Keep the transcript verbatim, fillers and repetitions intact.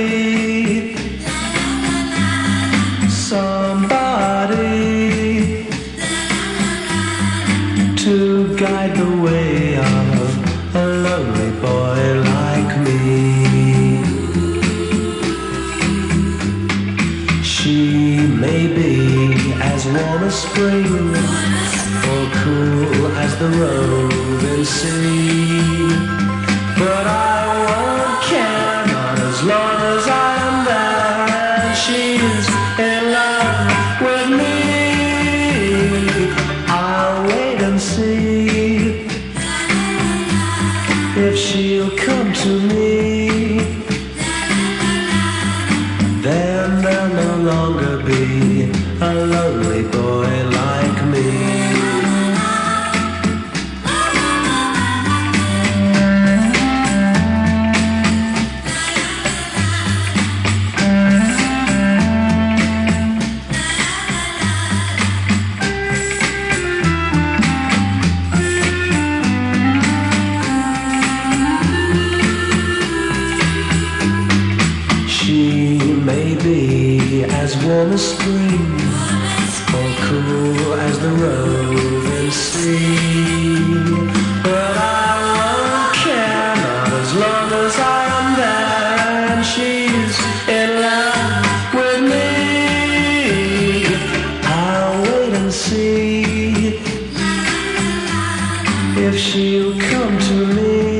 somebody to guide the way of a lonely boy like me. She may be as warm as spring or cool as the roving sea, but I won't care, not as long as I am there and she's in love with me. I'll wait and see if she'll come to me. Then there'll no longer be a lonely boy like me. She may be as warm as spring or cool as the roving sea, but I won't care, not as long as I am there and she's in love with me. I'll wait and see if she'll come to me.